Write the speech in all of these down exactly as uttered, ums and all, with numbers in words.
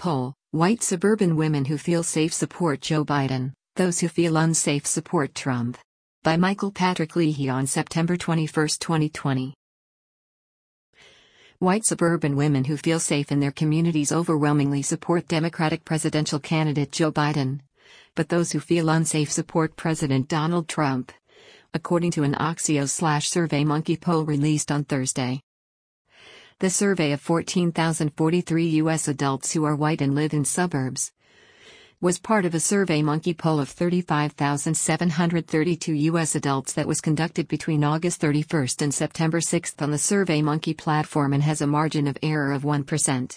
Poll: White suburban women who feel safe support Joe Biden, those who feel unsafe support Trump. By Michael Patrick Leahy on September twenty-first, twenty twenty. White suburban women who feel safe in their communities overwhelmingly support Democratic presidential candidate Joe Biden, but those who feel unsafe support President Donald Trump, according to an Axios/SurveyMonkey poll released on Thursday. The survey of fourteen thousand forty-three U S adults who are white and live in suburbs was part of a SurveyMonkey poll of thirty-five thousand seven hundred thirty-two U S adults that was conducted between August thirty-first and September sixth on the SurveyMonkey platform and has a margin of error of one percent.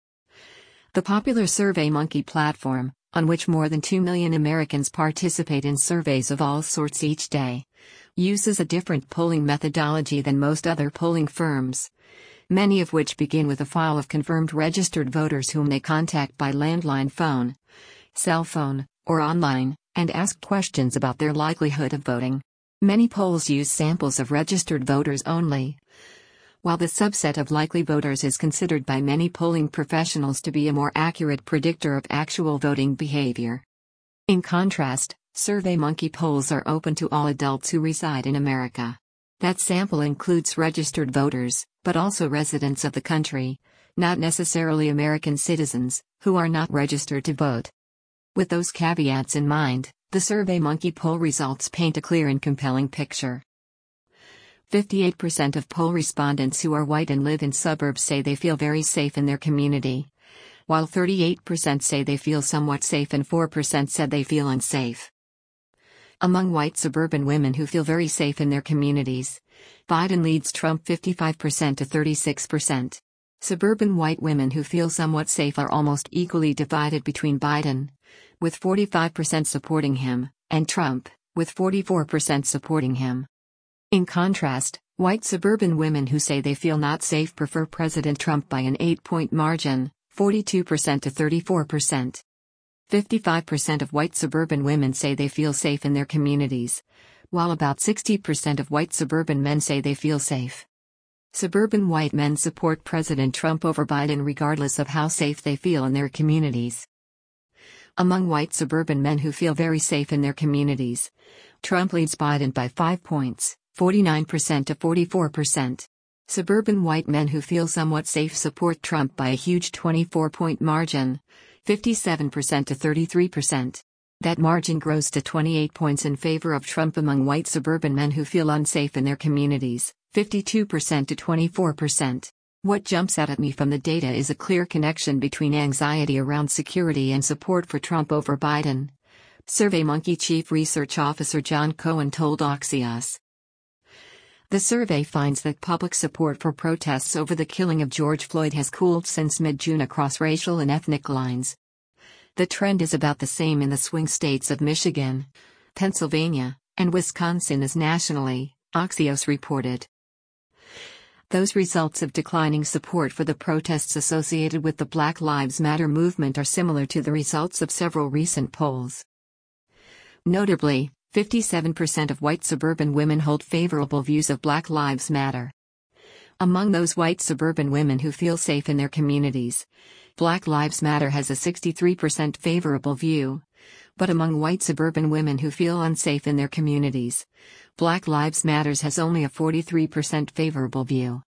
The popular SurveyMonkey platform, on which more than two million Americans participate in surveys of all sorts each day, uses a different polling methodology than most other polling firms, many of which begin with a file of confirmed registered voters whom they contact by landline phone, cell phone, or online, and ask questions about their likelihood of voting. Many polls use samples of registered voters only, while the subset of likely voters is considered by many polling professionals to be a more accurate predictor of actual voting behavior. In contrast, SurveyMonkey polls are open to all adults who reside in America. That sample includes registered voters, but also residents of the country, not necessarily American citizens, who are not registered to vote. With those caveats in mind, the SurveyMonkey poll results paint a clear and compelling picture. fifty-eight percent of poll respondents who are white and live in suburbs say they feel very safe in their community, while thirty-eight percent say they feel somewhat safe and four percent said they feel unsafe. Among white suburban women who feel very safe in their communities, Biden leads Trump fifty-five percent to thirty-six percent. Suburban white women who feel somewhat safe are almost equally divided between Biden, with forty-five percent supporting him, and Trump, with forty-four percent supporting him. In contrast, white suburban women who say they feel not safe prefer President Trump by an eight-point margin, forty-two percent to thirty-four percent. fifty-five percent of white suburban women say they feel safe in their communities, while about sixty percent of white suburban men say they feel safe. Suburban white men support President Trump over Biden regardless of how safe they feel in their communities. Among white suburban men who feel very safe in their communities, Trump leads Biden by five points, forty-nine percent to forty-four percent. Suburban white men who feel somewhat safe support Trump by a huge twenty-four-point margin, fifty-seven percent to thirty-three percent. That margin grows to twenty-eight points in favor of Trump among white suburban men who feel unsafe in their communities, fifty-two percent to twenty-four percent. What jumps out at me from the data is a clear connection between anxiety around security and support for Trump over Biden, SurveyMonkey Chief Research Officer John Cohen told Axios. The survey finds that public support for protests over the killing of George Floyd has cooled since mid-June across racial and ethnic lines. The trend is about the same in the swing states of Michigan, Pennsylvania, and Wisconsin as nationally, Axios reported. Those results of declining support for the protests associated with the Black Lives Matter movement are similar to the results of several recent polls. Notably, fifty-seven percent of white suburban women hold favorable views of Black Lives Matter. Among those white suburban women who feel safe in their communities, Black Lives Matter has a sixty-three percent favorable view, but among white suburban women who feel unsafe in their communities, Black Lives Matter has only a forty-three percent favorable view.